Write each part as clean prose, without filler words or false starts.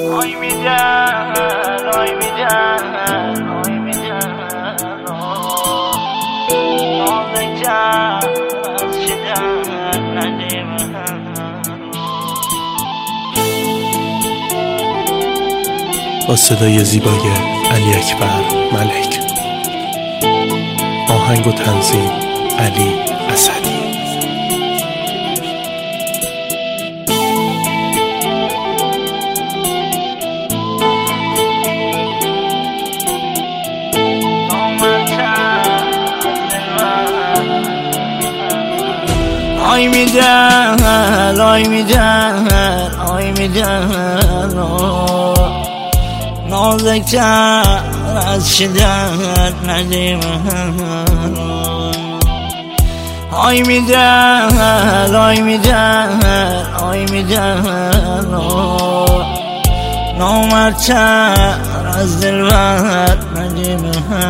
آی میدن آی میدن آی میدن نازکتر از شدن ندیم با صدای زیبای علی اکبر ملک، آهنگ و تنظیم علی اسدی. آی میدن آی میدن آی میدن نازکتر از شدن ندیم آی میدن آی میدن آی میدن نامرتر از دلبر ندیم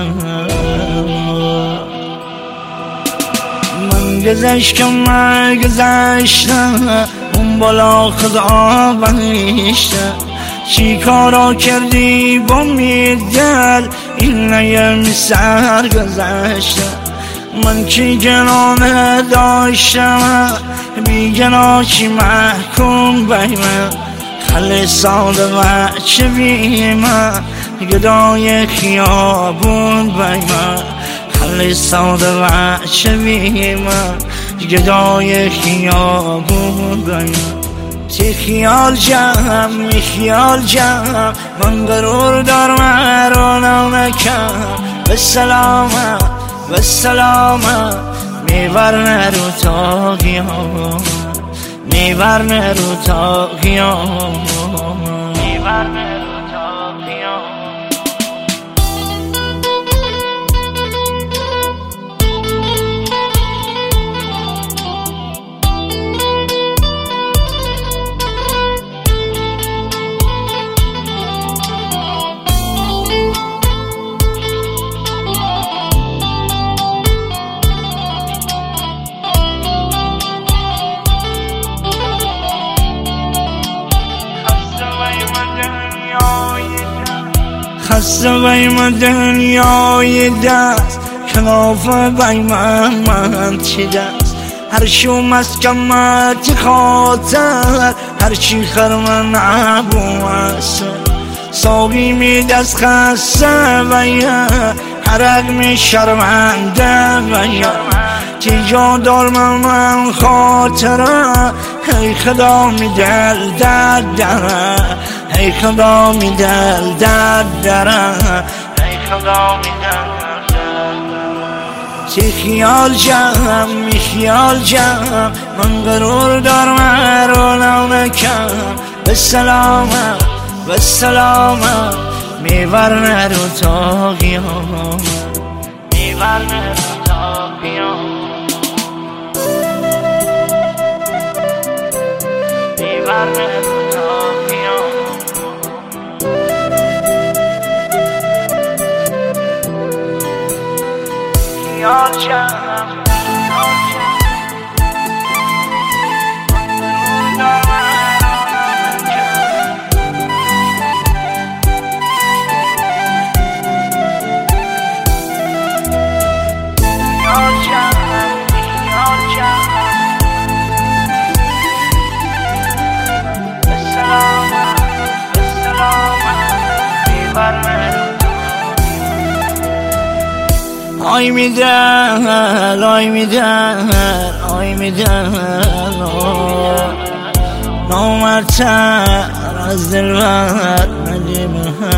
من گذشتم من گذشتم اون بالا خدا بنیشتم چی کارا کردی با میدل این نیم سر گذشتم من چی گناه داشتم بی گناه چی محکوم بی من خلی ساده بچه بی من گدای خیابون بی من خلی ساده بچه بی من گدای خیابون بی من تی خیال جم می خیال جم من غرور دارم رو نمکم به سلامت میبرن رو تا قیام میبرن رو تا قیام میبرن رو تا قیام خسته بی من دنیای دست کنافه بی من چی دست هر شوم از کمت خاطر هر چی خرمن عبو است ساقی می دست خسته بی حرق می شرمنده بی چی جا دارم من خاطره ای خدا می دل درد داره ای خدا می دل درد داره ای خدا می دل درد چی خیال جم می خیال جم من غرور دارم رو نمکم به سلامت میبرن رو تا قیام میبرن رو تا قیام میبرن رو تا قیام خیال جم آی میدن آی میدن آی میدن نامرتر از دلبر ندیم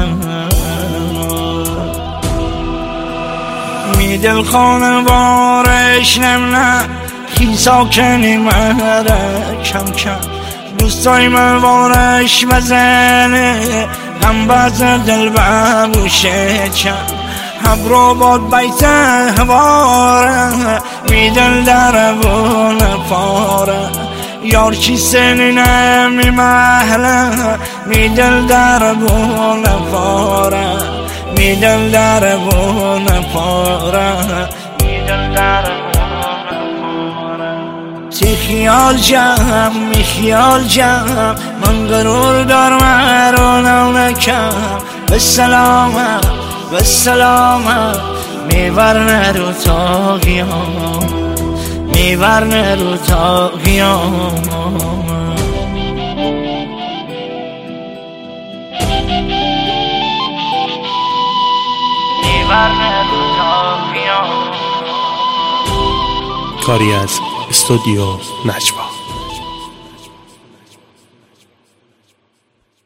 میدل خانه بارش نمنه خی ساکنی مهره کم کم دوستای من بارش بزنه هم باز دلبر بوشه کم حبرو باد بیت هواره میدل در بون پاره یار چی سنینه می محله میدل در بون پاره میدل در بون پاره میدل در تی خیال جم می خیال جم من غرور دارم رو خاکم به سلامت به سلامت میبرن رو تا قیامت میبرن رو تا قیامت کاری از استودیو نجوا.